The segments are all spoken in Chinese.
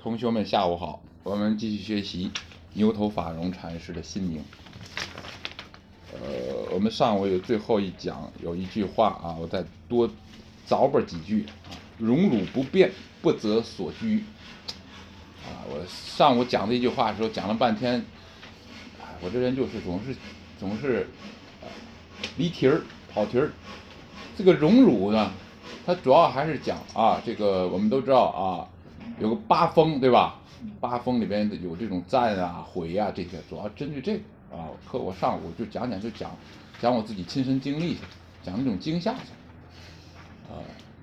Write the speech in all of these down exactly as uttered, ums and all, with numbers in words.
同学们下午好，我们继续学习牛头法融禅师的心经。呃，我们上午有最后一讲有一句话啊，我再多凿吧几句啊，荣辱不变，不择所居。啊，我上午讲这句话的时候讲了半天，啊，我这人就是总是总是啊离题儿跑题儿。这个荣辱呢，它主要还是讲啊，这个我们都知道啊，有个八风对吧？八风里边有这种赞啊、毁啊这些，主要针对这个啊。课我上午就讲讲，就讲讲我自己亲身经历，讲那种惊吓去。啊，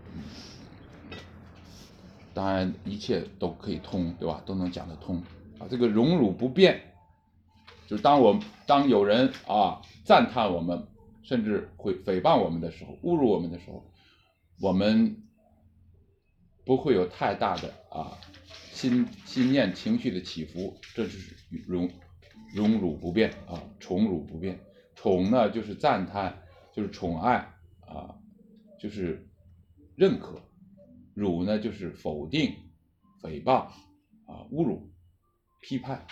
当然一切都可以通，对吧？都能讲得通啊。这个荣辱不变，就是当我当有人啊赞叹我们，甚至会诽谤我们的时候，侮辱我们的时候，我们不会有太大的啊心心念情绪的起伏，这就是荣荣辱不变啊，宠辱不变。宠呢就是赞叹，就是宠爱啊，就是认可；辱呢就是否定、诽谤啊、侮辱、批判。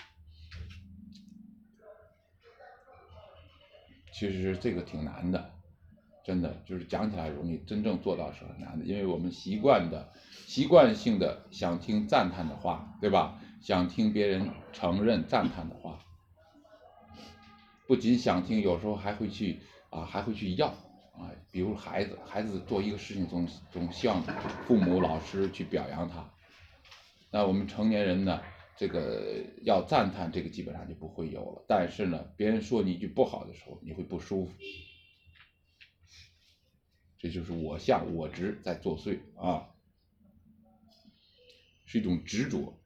其实这个挺难的，真的就是讲起来容易，真正做到是很难的，因为我们习惯的、习惯性的想听赞叹的话，对吧？想听别人承认赞叹的话，不仅想听，有时候还会去啊，还会去要啊。比如孩子，孩子做一个事情总总希望父母、老师去表扬他。那我们成年人呢，这个要赞叹，这个基本上就不会有了。但是呢，别人说你一句不好的时候，你会不舒服。这就是我相我执在作祟啊，是一种执着。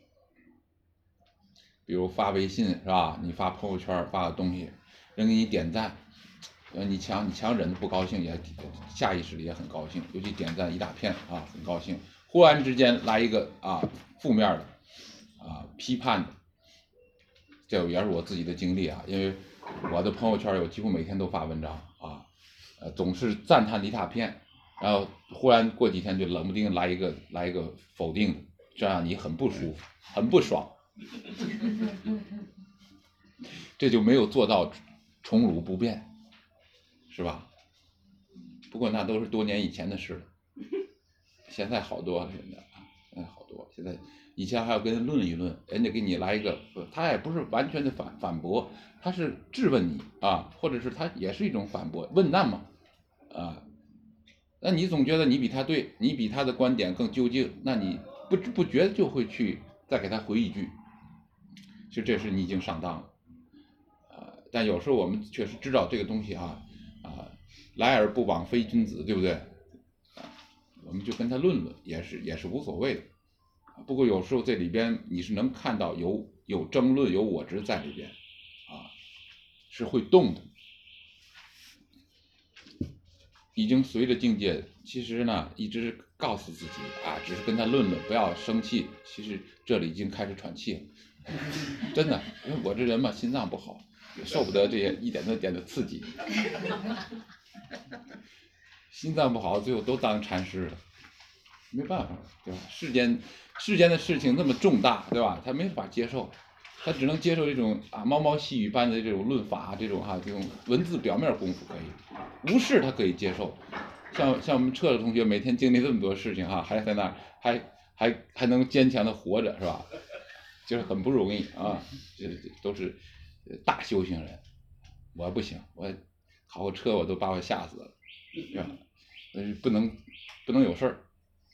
比如发微信是吧？你发朋友圈发个东西，人给你点赞，呃，你强你强忍不高兴也下意识的也很高兴，尤其点赞一大片啊，很高兴。忽然之间来一个啊负面的啊批判的，这也是我自己的经历啊，因为我的朋友圈我几乎每天都发文章啊，呃，总是赞叹的一大片，然后忽然过几天就冷不丁来一个来一个否定的，这样你很不舒服，很不爽。这就没有做到宠辱不变，是吧？不过那都是多年以前的事了，现在好多了，现在啊，现在好多。现在以前还要跟人论一论，人家给你来一个，他也不是完全的反反驳，他是质问你啊，或者是他也是一种反驳问难嘛，啊，那你总觉得你比他对，你比他的观点更究竟，那你不知不觉就会去再给他回一句，其实这是你已经上当了。但有时候我们确实知道这个东西啊啊，来而不往非君子，对不对？啊，我们就跟他论论，也是也是无所谓的。不过有时候这里边你是能看到有有争论、有我执在里边，啊，是会动的。已经随着境界，其实呢一直告诉自己啊，只是跟他论论，不要生气。其实这里已经开始喘气了，真的，因为我这人嘛，心脏不好。受不得这些一点的点的刺激，心脏不好，最后都当禅师了，没办法，对吧？世间世间的事情那么重大，对吧？他没法接受，他只能接受这种啊毛毛细雨般的这种论法，这种哈、啊、这种文字表面功夫可以，无事他可以接受。像像我们彻的同学每天经历这么多事情哈、啊，还在那还还还能坚强的活着，是吧？就是很不容易啊，这这都是大修行人，我不行，我考个车我都把我吓死了，是吧？不能不能有事儿，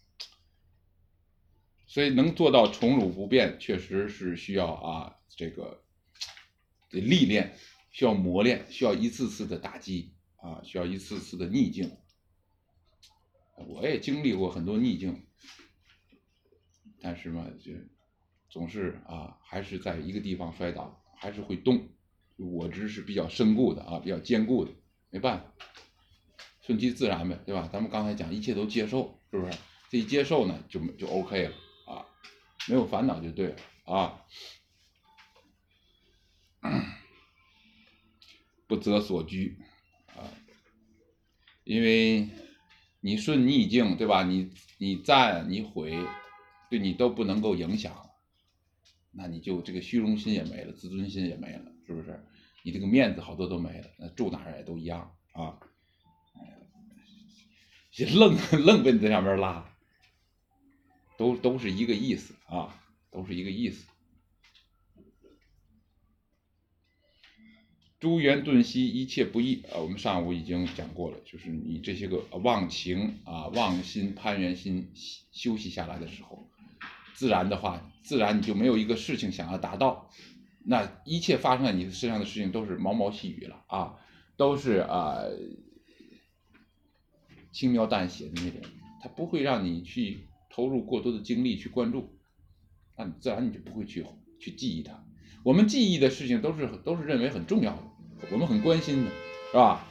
所以能做到宠辱不变，确实是需要啊这个得历练，需要磨练，需要一次次的打击啊，需要一次次的逆境。我也经历过很多逆境，但是嘛，就总是啊，还是在一个地方摔倒，还是会动。我执是比较深固的啊，比较坚固的，没办法，顺其自然呗，对吧？咱们刚才讲一切都接受，是不是？这一接受呢，就就 OK 了啊，没有烦恼就对了啊。不择所居啊，因为你顺逆境，对吧？你你赞你毁， 对你都不能够影响，那你就这个虚荣心也没了，自尊心也没了，是不是？你这个面子好多都没了，那住哪儿也都一样啊。愣愣跟在上面拉，都都是一个意思啊，都是一个意思。诸缘顿息，一切不易啊！我们上午已经讲过了，就是你这些个忘情啊、忘心、攀缘心休息下来的时候，自然的话，自然你就没有一个事情想要达到，那一切发生在你身上的事情都是毛毛细雨了啊，都是啊。轻描淡写的那种，它不会让你去投入过多的精力去关注，那你自然你就不会去去记忆它。我们记忆的事情都是都是认为很重要的，我们很关心的，是吧？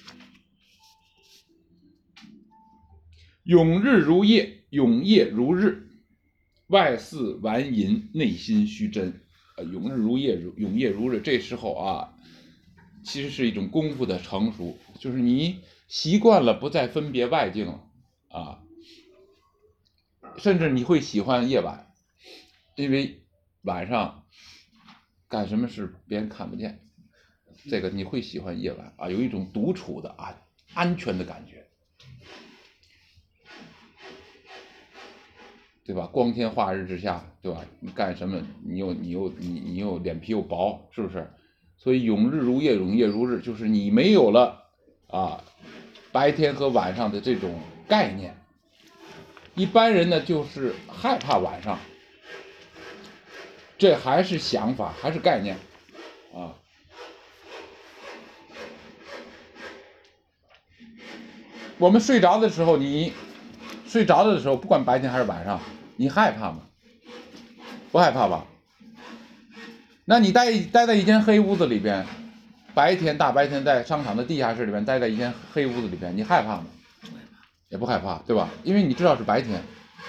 永日如夜，永夜如日，外似顽淫，内心虚真。呃，永日如夜，永夜如日，这时候啊，其实是一种功夫的成熟，就是你习惯了不再分别外境了啊，甚至你会喜欢夜晚，因为晚上干什么事别人看不见，这个你会喜欢夜晚啊，有一种独处的啊安全的感觉，对吧？光天化日之下，对吧？你干什么？你又你又你你又脸皮又薄，是不是？所以永日如夜，永夜如日，就是你没有了啊白天和晚上的这种概念。一般人呢就是害怕晚上，这还是想法，还是概念啊。我们睡着的时候，你睡着的时候，不管白天还是晚上，你害怕吗？不害怕吧？那你待待在一间黑屋子里边，白天大白天在商场的地下室里边待在一间黑屋子里边，你害怕吗？也不害怕，对吧？因为你知道是白天。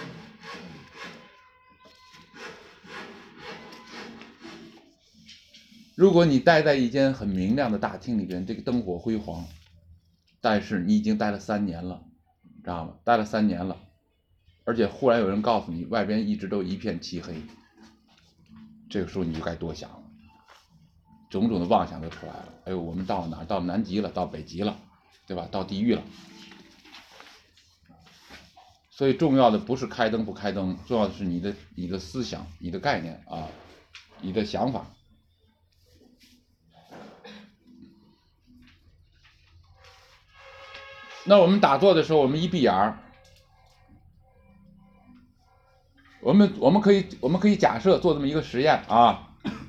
如果你待在一间很明亮的大厅里边，这个灯火辉煌，但是你已经待了三年了，知道吗？待了三年了，而且忽然有人告诉你，外边一直都一片漆黑，这个时候你就该多想了，种种的妄想都出来了。哎呦，我们到哪儿？到南极了，到北极了，对吧？到地狱了。所以重要的不是开灯不开灯，重要的是你的你的思想、你的概念啊，你的想法。那我们打坐的时候，我们一闭眼儿，我们我们可以我们可以假设做这么一个实验啊，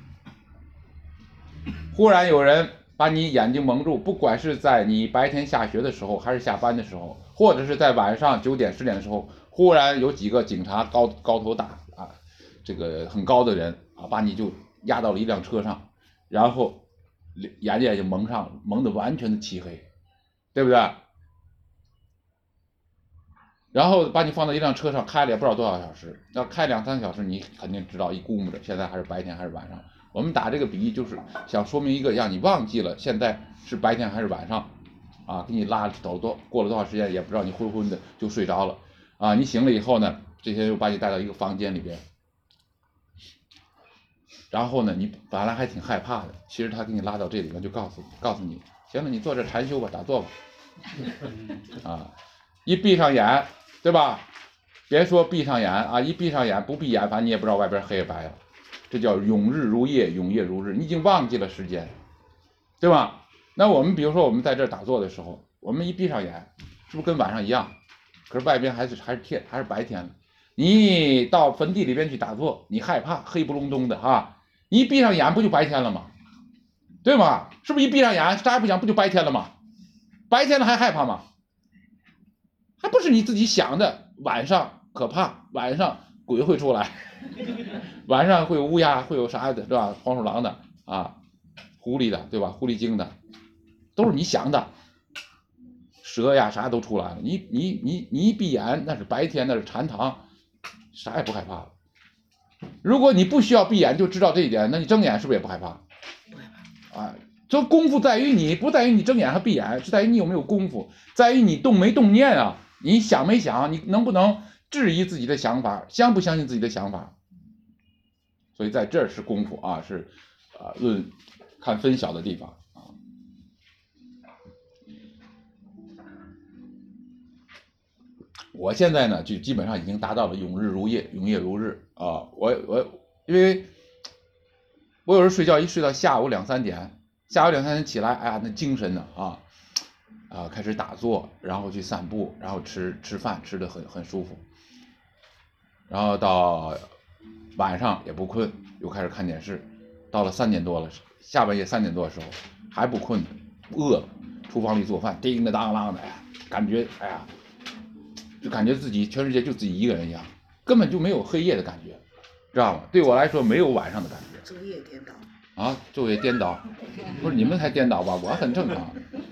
忽然有人把你眼睛蒙住，不管是在你白天下学的时候，还是下班的时候，或者是在晚上九点十点的时候，忽然有几个警察高高头大啊，这个很高的人啊，把你就压到了一辆车上，然后眼睛也就蒙上，蒙得完全的漆黑，对不对？然后把你放到一辆车上，开了也不知道多少小时，要开两三个小时，你肯定知道一估摸着现在还是白天还是晚上。我们打这个比喻就是想说明一个，让你忘记了现在是白天还是晚上，啊，给你拉走多过了多少时间也不知道，你昏昏的就睡着了，啊，你醒了以后呢，这些人又把你带到一个房间里边，然后呢，你本来还挺害怕的，其实他给你拉到这里面就告诉你，告诉你，行了，你坐这禅修吧，打坐吧，啊，一闭上眼。对吧？别说闭上眼啊，一闭上眼不闭眼，反正你也不知道外边黑白了，这叫永日如夜，永夜如日，你已经忘记了时间，对吧？那我们比如说我们在这打坐的时候，我们一闭上眼，是不是跟晚上一样？可是外边还是还是天，还是白天了。你到坟地里边去打坐，你害怕黑不隆咚的啊，你一闭上眼不就白天了吗？对吗？是不是一闭上眼啥也不想不就白天了吗？白天了还害怕吗？还不是你自己想的，晚上可怕，晚上鬼会出来，晚上会有乌鸦，会有啥的，是吧？黄鼠狼的啊，狐狸的，对吧？狐狸精的，都是你想的，蛇呀啥都出来了。你你你你一闭眼，那是白天，那是禅堂，啥也不害怕了。如果你不需要闭眼就知道这一点，那你睁眼是不是也不害怕？不害怕啊。这功夫在于你，不在于你睁眼和闭眼，是在于你有没有功夫，在于你动没动念啊。你想没想？你能不能质疑自己的想法，相不相信自己的想法。所以在这儿是功夫啊，是啊论看分晓的地方啊。我现在呢就基本上已经达到了永日如夜，永夜如日啊。我我因为我有时候睡觉一睡到下午两三点，下午两三点起来，哎呀那精神呢啊啊开始打坐，然后去散步，然后吃吃饭，吃得很很舒服。然后到晚上也不困，又开始看电视，到了三点多了，下半夜三点多的时候还不困，饿了，厨房里做饭，叮的当啷的，哎呀，感觉哎呀，就感觉自己全世界就自己一个人一样，根本就没有黑夜的感觉，知道吗？对我来说没有晚上的感觉。 昼夜颠倒啊，昼夜颠倒，不是你们才颠倒吧？我很正常。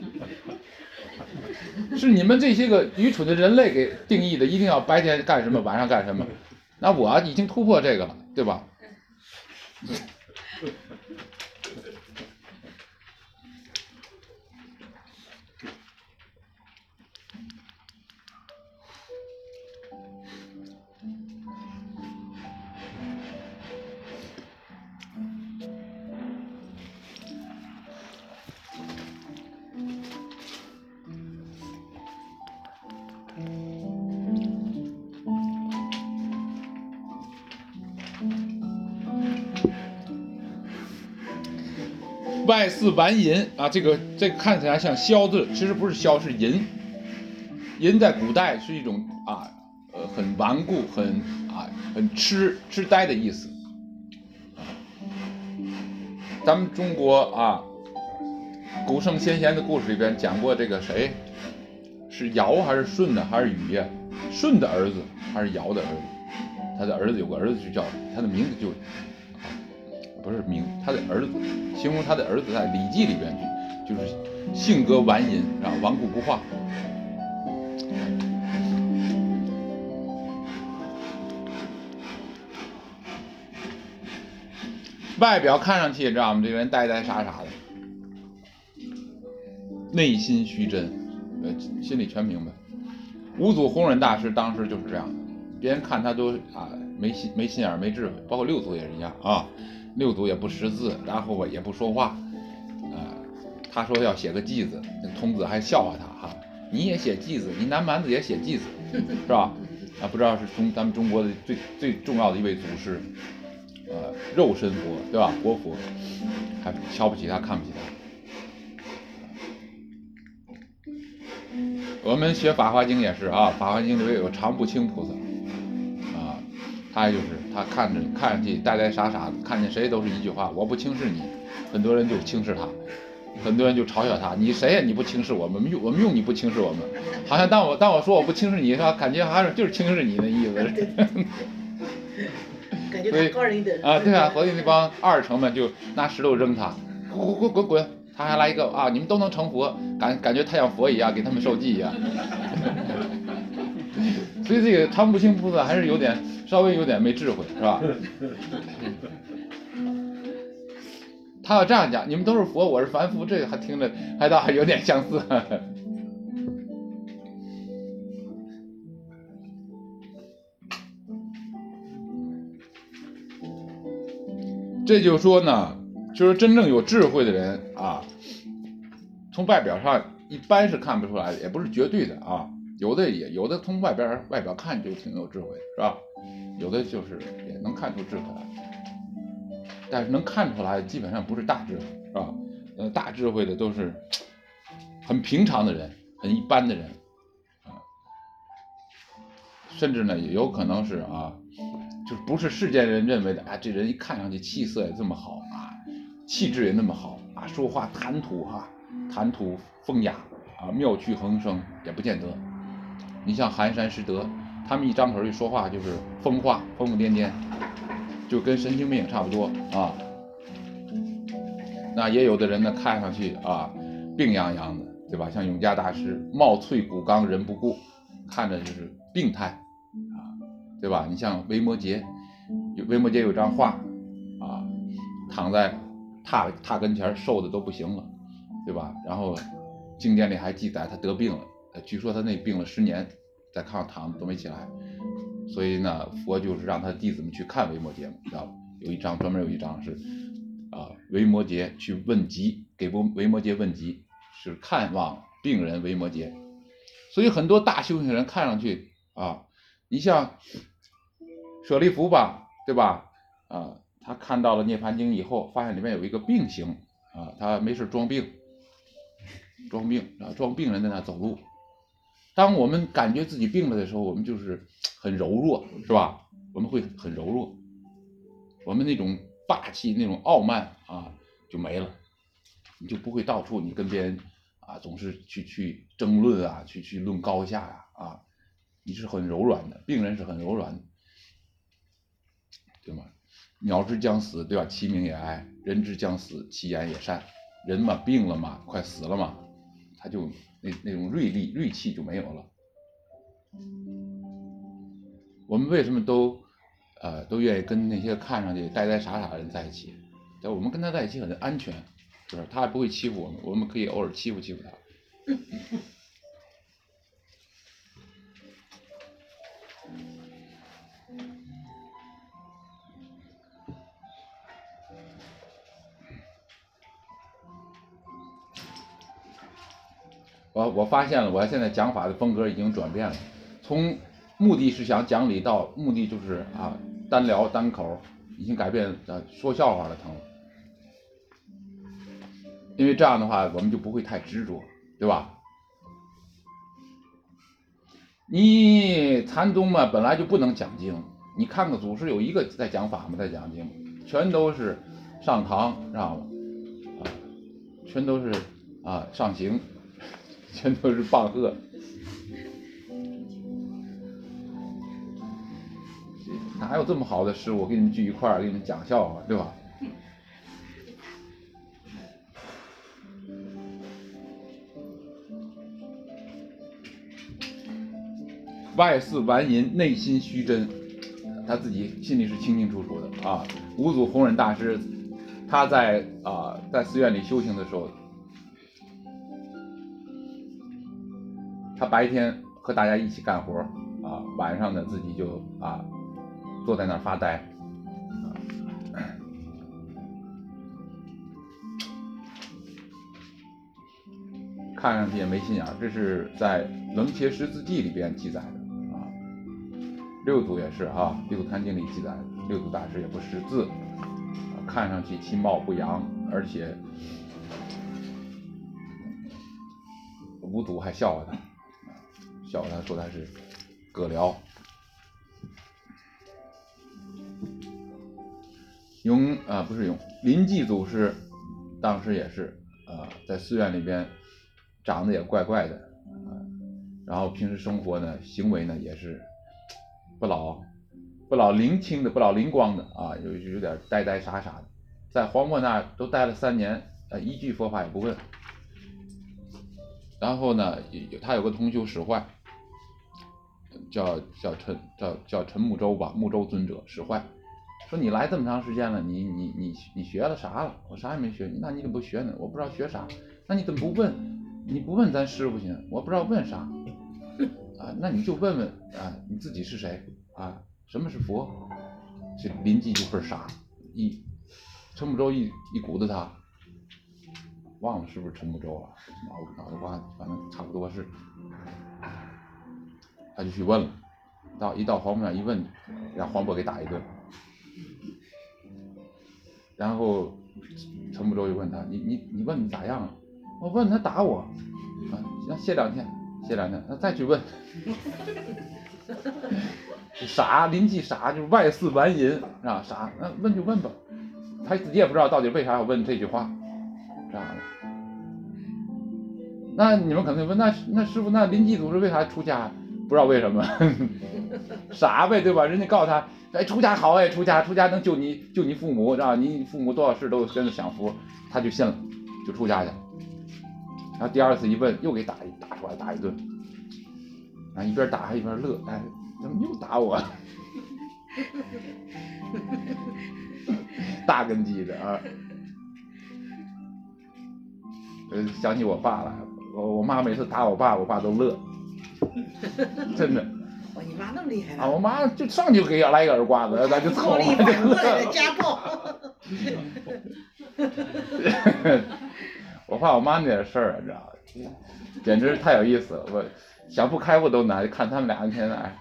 是你们这些个愚蠢的人类给定义的，一定要白天干什么，晚上干什么。那我已经突破这个了，对吧？外似顽淫啊，这个这个看起来像枭字，其实不是枭，是淫。淫在古代是一种啊，呃，很顽固、很啊、很痴痴呆的意思。咱们中国啊，古圣先贤的故事里边讲过这个谁，是尧还是舜呢？还是禹呀？舜的儿子还是尧的儿子？他的儿子有个儿子就叫他的名字就。不是名，他的儿子形容他的儿子在《礼记》里边就就是性格顽淫，然后顽固不化。外表看上去知道吗？这个人呆呆傻傻的，内心虚真，呃，心里全明白。五祖弘忍大师当时就是这样，别人看他都啊没心没心眼没智慧，包括六祖也是一样啊。六祖也不识字，然后吧也不说话，啊、呃，他说要写个偈子，那童子还笑话他哈，你也写偈子，你南蛮子也写偈子，是吧？啊，不知道是中咱们中国的最最重要的一位祖师，呃，肉身佛对吧？活佛，还瞧不起他，看不起他。我们学《法华经》也是啊，《法华经》里面有常不轻菩萨。他就是他看着看上去呆呆傻傻的，看见谁都是一句话，我不轻视你，很多人就轻视他，很多人就嘲笑他，你谁呀？你不轻视我们，我们用你不轻视我们，好像当我当我说我不轻视你，是吧？感觉好像就是轻视你的意思。 感觉他高人一等啊，对啊，所以那帮二成们就拿石头扔他，滚滚滚滚，他还来一个啊，你们都能成佛，感感觉他像佛一样，给他们受记一样。所以这个常不轻菩萨还是有点稍微有点没智慧，是吧？他要这样讲，你们都是佛，我是凡夫，这个还听着还倒还有点相似。这就说呢，就是真正有智慧的人啊，从外表上一般是看不出来的，也不是绝对的啊。有的也有的从外边外表看就挺有智慧，是吧？有的就是也能看出智慧来，但是能看出来基本上不是大智慧，是吧？呃，大智慧的都是很平常的人，很一般的人啊，甚至呢也有可能是啊，就是不是世间人认为的啊，这人一看上去气色也这么好啊，气质也那么好啊，说话谈吐哈、啊，谈吐风雅啊，妙趣横生也不见得。你像寒山拾得，他们一张口一说话就是疯话，疯疯癫癫，就跟神经病差不多啊。那也有的人呢，看上去啊病殃殃的，对吧？像永嘉大师，貌翠骨刚人不顾，看着就是病态啊，对吧？你像维摩诘，维摩诘有张画啊，躺在榻榻跟前，瘦的都不行了，对吧？然后经典里还记载他得病了。据说他那病了十年，在炕上躺着都没起来， 所以呢，佛就是让他的弟子们去看维摩诘嘛，知道吧？有一章专门有一章是啊，维摩诘去问疾，给维摩诘问疾，是看望病人维摩诘。所以很多大修行人看上去啊，你像舍利弗吧，对吧？啊，他看到了《涅盘经》以后，发现里面有一个病形啊，他没事装病，装病啊，装病人在那走路。当我们感觉自己病了的时候，我们就是很柔弱，是吧？我们会很柔弱，我们那种霸气、那种傲慢啊就没了，你就不会到处你跟别人啊总是去去争论啊，去去论高下呀 啊, 啊，你是很柔软的，病人是很柔软的，对吗？鸟之将死，对吧？其鸣也哀；人之将死，其言也善。人嘛，病了嘛，快死了嘛，他就那那种锐利、锐气就没有了。我们为什么都，呃，都愿意跟那些看上去呆呆傻傻的人在一起？但我们跟他在一起很安全，是吧？他也不会欺负我们，我们可以偶尔欺负欺负他。我我发现了，我现在讲法的风格已经转变了，从目的是想讲理到目的就是啊单聊单口，已经改变呃说笑话的疼。因为这样的话，我们就不会太执着，对吧？你禅宗嘛，本来就不能讲经，你看个祖师有一个在讲法吗？在讲经，全都是上堂，知道吗？啊，全都是啊上刑。全都是棒喝，哪有这么好的师傅？我给你们聚一块儿，给你们讲笑话，对吧？外似顽淫，内心虚真，他自己心里是清清楚楚的啊。五祖弘忍大师，他在啊在寺院里修行的时候。他白天和大家一起干活啊，晚上呢自己就啊坐在那儿发呆，啊，看上去也没心眼儿。这是在《楞伽师字记》里边记载的啊。六祖也是哈，《六祖坛经》里记载的，六祖大师也不识字，啊，看上去其貌不扬，而且五祖还笑话他。笑他说他是葛僚。永啊不是永临济祖师当时也是啊，在寺院里边长得也怪怪的啊，然后平时生活呢行为呢也是不老不老灵清的，不老灵光的啊，有有点呆呆傻傻的，在黄渤那都待了三年，呃一句佛法也不问。然后呢，他有个同修使坏。叫叫陈叫叫陈木洲吧，木洲尊者使坏，说你来这么长时间了，你你你你学了啥了？我啥也没学，那你怎么不学呢？我不知道学啥，那你怎么不问？你不问咱师傅去呢？我不知道问啥啊？那你就问问啊，你自己是谁啊？什么是佛？这临济就倍儿傻，一陈木洲一一鼓捣他，忘了是不是陈木洲啊？脑脑袋瓜，反正差不多是。他就去问了，到一到黄渤那一问，让黄渤给打一顿。然后陈木洲又问他：“你你你问你咋样啊？”我问他打我，啊，那歇两天，歇两天，那再去问。傻，临济傻，就是外似顽淫啊，傻，那问就问吧。他自己也不知道到底为啥要问这句话，这样的。那你们可能问，那那师傅，那临济祖师为啥出家？不知道为什么，傻呗，对吧？人家告诉他，哎，出家好哎，出家出家能救你救你父母，知道你父母多少事都跟着享福，他就信了，就出家去。然后第二次一问，又给打一打出来打一顿，啊，一边打还一边乐，哎，怎么又打我？大根基的啊，呃，想起我爸来，我我妈每次打我爸，我爸都乐。真的， 哦，你妈那么厉害啊！我妈就上去就给来一个耳刮子，咱就蹭了，就乐。家暴。 我怕我妈那点事儿，你知道吗？简直太有意思了，我想不开我都难，看他们俩一天在。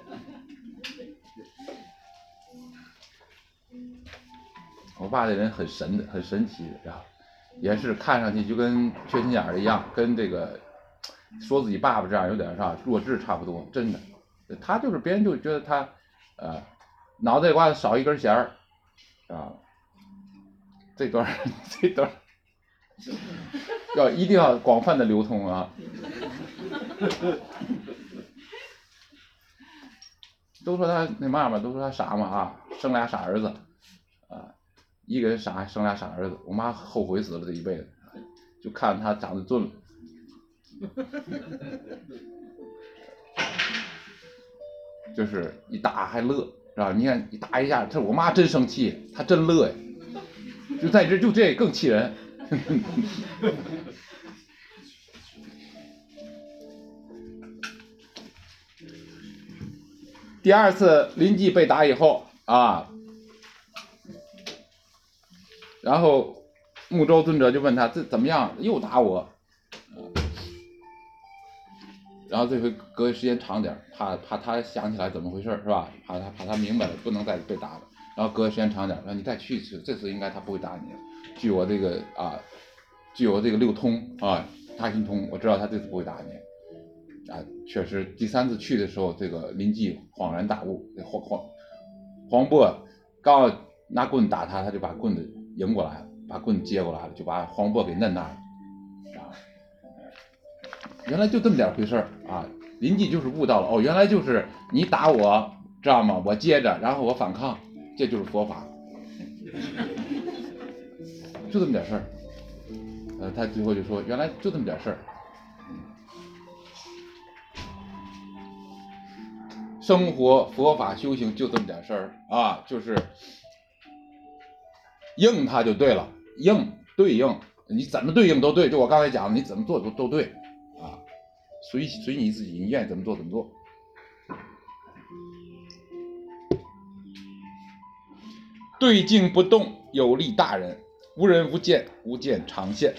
我爸这人很神的，很神奇的，知道吧？也是看上去就跟缺心眼儿一样，跟这个说自己爸爸这样有点啥弱智差不多，真的。他就是别人就觉得他，呃，脑袋瓜子少一根弦儿，啊，这段这段要一定要广泛的流通啊。都说他那嘛嘛，都说他傻嘛啊，生俩傻儿子，啊，一个人傻生俩傻儿子，我妈后悔死了这一辈子，就看他长得俊了。就是一打还乐，是吧？你看一打一下，这我妈真生气，她真乐呀，就在这就这更气人。第二次临济被打以后啊，然后木州尊者就问他这怎么样，又打我。然后这回隔时间长点，怕怕他想起来怎么回事是吧？怕他怕他明白了，不能再被打了。然后隔时间长点，让你再去一次，这次应该他不会打你了。据我这个啊，据我这个六通啊，大心通，我知道他这次不会打你。啊，确实第三次去的时候，这个临济恍然大悟，黄黄黄渤刚要拿棍打他，他就把棍子迎过来了，把棍接过来了，就把黄渤给摁那儿了。原来就这么点回事儿啊！临济就是悟到了，哦，原来就是你打我，知道吗？我接着，然后我反抗，这就是佛法，就这么点事儿。呃，他最后就说，原来就这么点事儿。生活佛法修行就这么点事儿啊，就是应它就对了，应对应，你怎么对应都对。就我刚才讲的，你怎么做都都对。随随你自己，你愿意怎么做怎么做。对境不动，有利大人，无人无见，无见常现。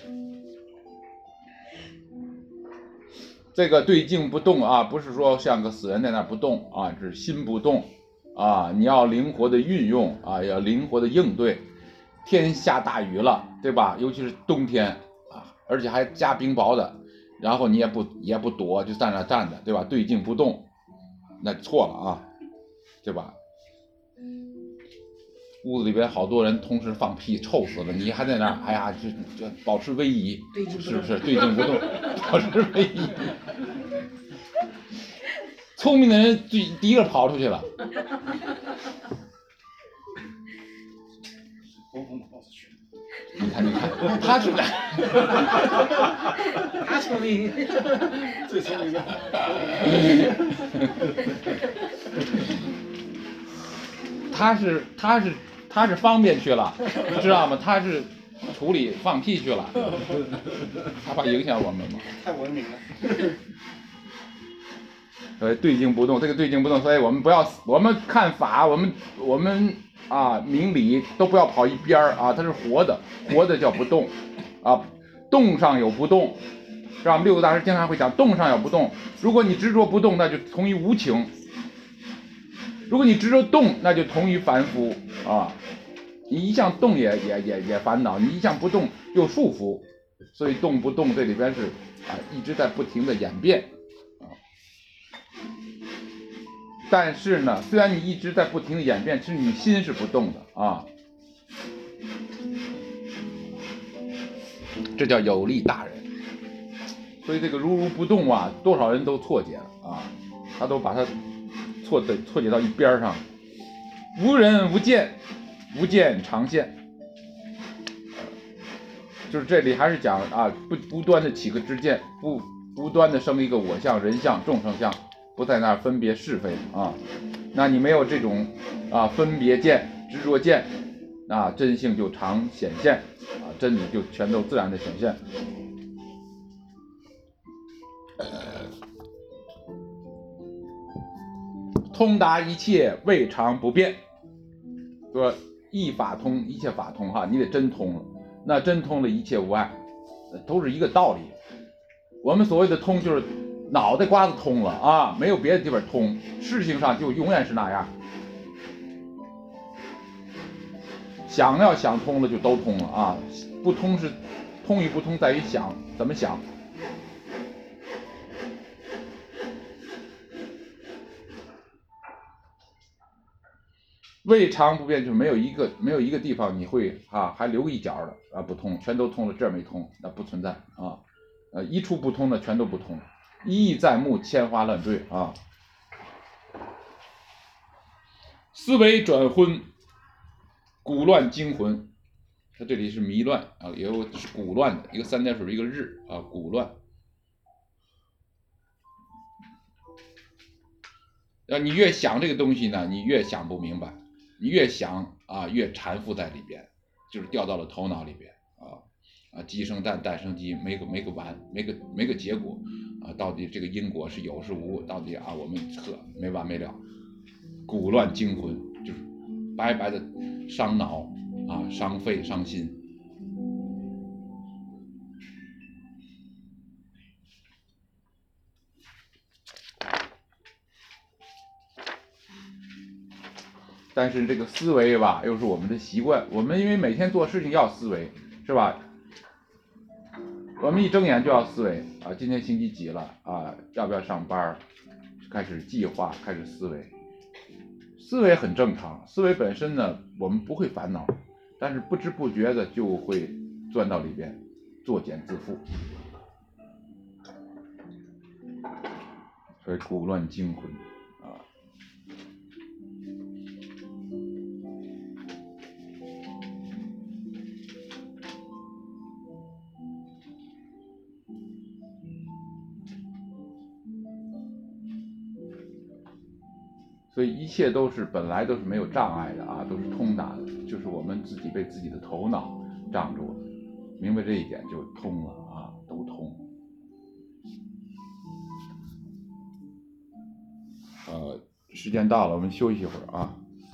这个对境不动啊，不是说像个死人在那不动啊，是心不动啊，你要灵活的运用啊，要灵活的应对。天下大雨了，对吧？尤其是冬天啊，而且还加冰雹的。然后你也不也不躲，就在那站着，对吧？对境不动，那错了啊，对吧？屋子里边好多人同时放屁，臭死了，你还在那儿，哎呀，就就保持威仪，是不是？对境不动，保持威仪。聪明的人最第一个跑出去了。你看，你看，他是他聪明， 最聪明的。 他是他是他是方便去了，知道吗？他是处理放屁去了，他怕影响我们吗？ 太文明了。 呃，对境不动，这个对境不动，所以我们不要，我们看法，我们我们啊，明理都不要跑一边儿啊，它是活的，活的叫不动，啊，动上有不动，是吧？六祖大师经常会讲，动上有不动，如果你执着不动，那就同于无情；如果你执着动，那就同于凡夫啊。你一向动也也也也烦恼，你一向不动又束缚，所以动不动这里边是啊一直在不停的演变。但是呢，虽然你一直在不停的演变，其实你心是不动的啊，这叫有利大人。所以这个如如不动啊，多少人都错解了啊，他都把它错的错解到一边上。无人无见，无见常现，就是这里还是讲啊，不不断的起个知见，不不断的生一个我相、人相、众生相。不在那儿分别是非啊，那你没有这种啊分别见、执着见，啊真性就常显现啊，真理就全都自然的显现。 通达一切，未尝不变。说一法通，一切法通哈，你得真通了，那真通了，一切无碍，都是一个道理。我们所谓的通，就是脑袋瓜子通了啊，没有别的地方通，事情上就永远是那样。想要想通了，就都通了啊，不通是通与不通在于想怎么想。未尝不变，就没有一个没有一个地方你会啊还留一角的啊不通，全都通了，这儿没通，那不存在啊。呃，一处不通的全都不通，一意在目，千花乱坠啊。思维转昏，蛊乱惊魂。它这里是迷乱啊，也有是蛊乱的，一个三点水一个日啊，蛊乱。啊，你越想这个东西呢，你越想不明白。你越想啊，越缠附在里边，就是掉到了头脑里边啊啊，鸡生蛋，蛋生鸡，没个没个完，没个没个结果啊，到底这个因果是有是无，到底啊我们呵没完没了，蛊乱惊魂，就是白白的伤脑啊，伤肺伤心。但是这个思维吧，又是我们的习惯。我们因为每天做事情要思维，是吧？我们一睁眼就要思维啊，今天星期几了啊？要不要上班？开始计划，开始思维。思维很正常，思维本身呢，我们不会烦恼，但是不知不觉的就会钻到里边，作茧自缚。所以蛊乱惊魂。所以一切都是本来都是没有障碍的啊，都是通达的，就是我们自己被自己的头脑障住了，明白这一点就通了啊，都通。呃，时间到了，我们休息一会儿啊。